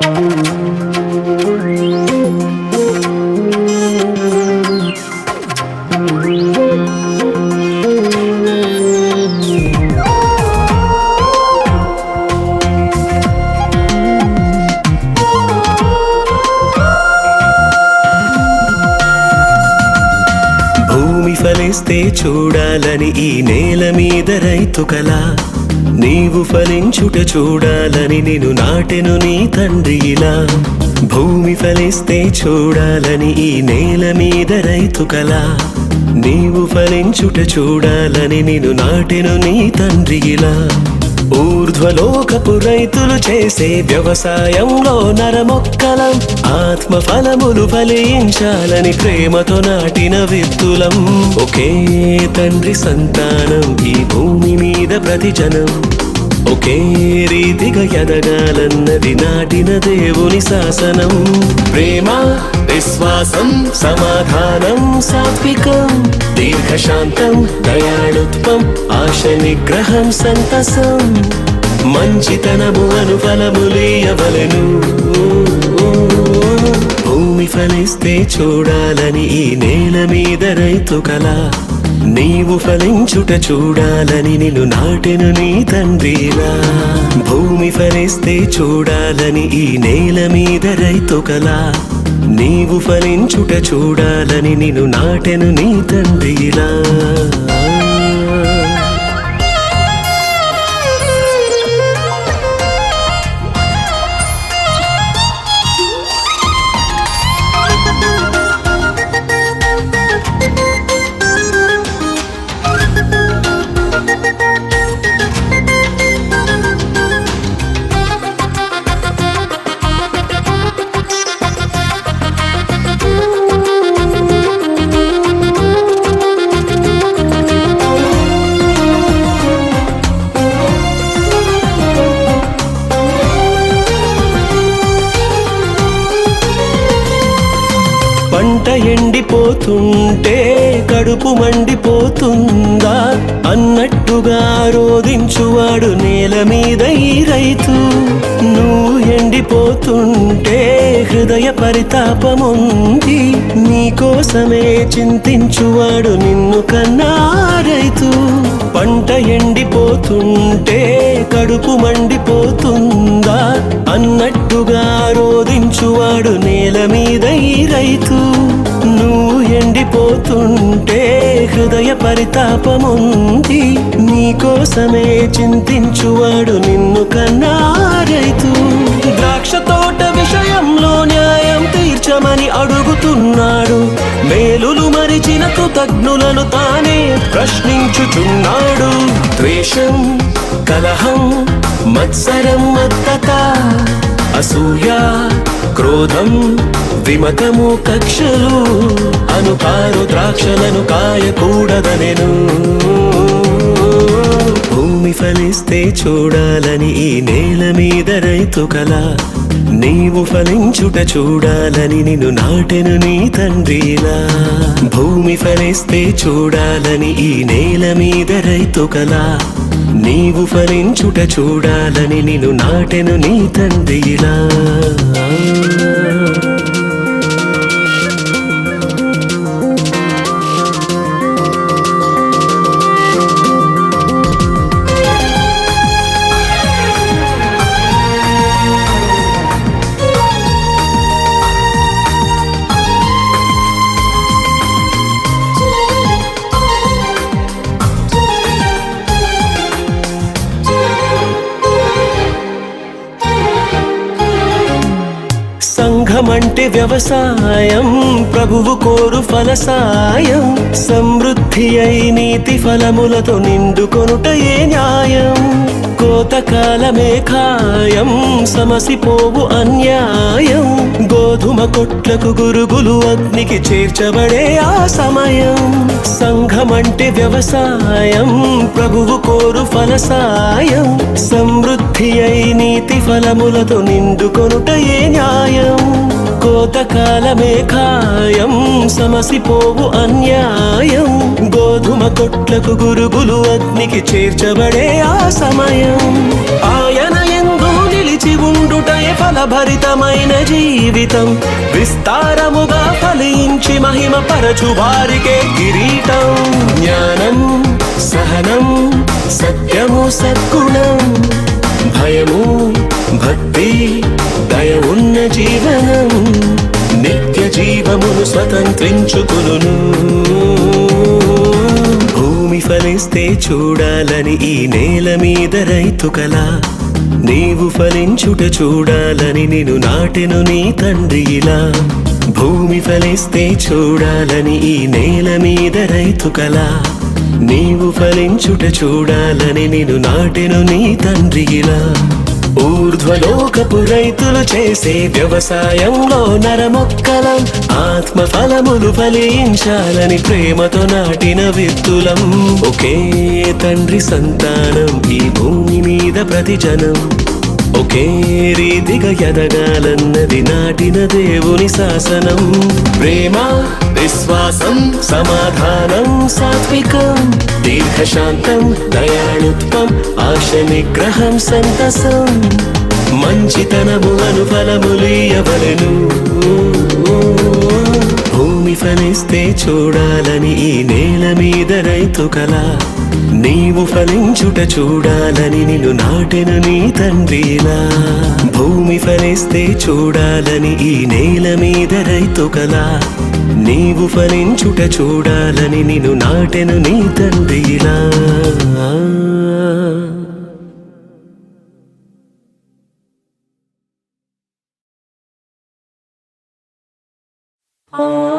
ఫలిస్తే చూడాలని ఈ నేల మీద రైతు కల, నీవు ఫలించుట చూడాలని నిన్ను నాటెను నీ తండ్రి ఇలా. భూమి ఫలిస్తే చూడాలని ఈ నేల మీద రైతు కల, నీవు ఫలించుట చూడాలని నిన్ను నాటెను నీ తండ్రి ఇలా. ఊర్ధ్వలోకపు రైతులు చేసే వ్యవసాయంలో నరమొక్కలం, ఆత్మ ఫలములు ఫలించాలని ప్రేమతో నాటిన విత్తులం. ఒకే తండ్రి సంతానం ఈ భూమి మీద ప్రతి జనం, ఒకే రీతిగా ఎదగాలన్నది నాటిన దేవుని శాసనం. ప్రేమ, విశ్వాసం, సమాధానం, సాత్వికం, దీర్ఘశాంతం, దయాళుత్వం, ఆశ నిగ్రహం, సంతసం, మంచితనము అను ఫలములీయవలెను. భూమి ఫలిస్తే చూడాలని ఈ నేల మీద రైతు కల, నీవు ఫలించుట చూడాలని నిన్ను నాటెను నీ తండ్రిలా. భూమి ఫలిస్తే చూడాలని ఈ నేల మీద రైతు కల, నీవు ఫలించుట చూడాలని నిన్ను నాటెను నీ తండ్రిలా. పంట ఎండిపోతుంటే కడుపు మండిపోతుందా అన్నట్టుగా రోదించువాడు నేల మీద ఈ రైతు. నువ్వు ఎండిపోతుంటే హృదయ పరితాపముంది, నీకోసమే చింతించువాడు నిన్ను కన్నా రైతు. పంట ఎండిపోతుంటే కడుపు మండిపోతుందా అన్నట్టుగా రోదించువాడు నేల మీద ఈ రైతు. నువ్వు ఎండిపోతుంటే హృదయ పరితాపముంది, నీకోసమే చింతించువాడు నిన్ను కన్నా రైతు. ద్రాక్ష తోట విషయంలో న్యాయం తీర్చమని అడుగుతున్నాడు, మేలులు మరిచిన కృతజ్ఞులను తానే ప్రశ్నించుచున్నాడు. ద్వేషం, కలహం, మత్సరం, మత్తత, అసూయ, క్రోధం, విమతము, కక్షలు అనుపారు ద్రాక్షలను కాయకూడదనెను. భూమి ఫలిస్తే చూడాలని ఈ నేల మీద రైతు కల, నీవు ఫలించుట చూడాలని నిన్ను నాటెను నీ తండ్రిలా. భూమి ఫలిస్తే చూడాలని ఈ నేల మీద రైతు కల, నీవు ఫలించుట చూడాలని నిన్ను నాటెను నీ తండ్రిలా. సంఘమంటే వ్యవసాయం, ప్రభువు కోరు ఫలసాయం, సమృద్ధి అయి నీతి ఫలములతో నిండుకొనుటయే న్యాయం. కోతకాలమే ఖాయం, సమసిపోవు అన్యాయం, గోధుమ కొట్లకు గురుగులు అగ్నికి చేర్చబడే ఆ సమయం. సంఘమంటే వ్యవసాయం, ప్రభువు కోరు ఫలసాయం, సమృద్ధి అయి నీతి ఫలములతో నిండుకొనుటయే న్యాయం. కోతకాలమే ఖాయం, సమసిపోవు అన్యాయం, గోధుమ కొట్లకు గురుగులు అగ్నికి చేర్చబడే ఆ సమయం. ఆయన యందు నిలిచి ఉండుటయే ఫలభరితమైన జీవితం విస్తారముగా ఫలించి మహిమ పరచు వారికే కిరీటం. జ్ఞానం, సహనం, సత్యము, సద్గుణం, భయము, భక్తి, దయ ఉన్న జీవనం నిత్య జీవమును స్వతంత్రించుకును. భూమి ఫలిస్తే చూడాలని ఈ నేల మీద రైతు కల, నీవు ఫలించుట చూడాలని నిన్ను నాటెను నీ తండ్రి ఇలా. భూమి ఫలిస్తే చూడాలని ఈ నేల మీద రైతు కల, నీవు ఫలించుట చూడాలని నిన్ను నాటెను నీ తండ్రి ఇలా. ఊర్ధ్వలోకపు రైతులు చేసే వ్యవసాయంలో నరమొక్కలం, ఆత్మ ఫలములు ఫలించాలని ప్రేమతో నాటిన విత్తులం. ఒకే తండ్రి సంతానం ఈ భూమి మీద ప్రతి జనం, ఒకే రీతిగా ఎదగాలన్నది నాటిన దేవుని శాసనం. ప్రేమ, విశ్వాసం, సమాధానం, సాత్వికం, దీర్ఘశాంతం, దయాళుత్వం, ఆశ నిగ్రహం, సంతసం, మంచితనము అను ఫలములీయవలెను. భూమి ఫలిస్తే చూడాలని ఈ నేల మీద రైతు కల, నీవు ఫలించుట చూడాలని నిన్ను నాటెను నీ తండ్రిలా. భూమి ఫలిస్తే చూడాలని ఈ నేల మీద రైతు కల, నీవు ఫలించుట చూడాలని నిన్ను నాటెను నీ తండ్రిలా. Oh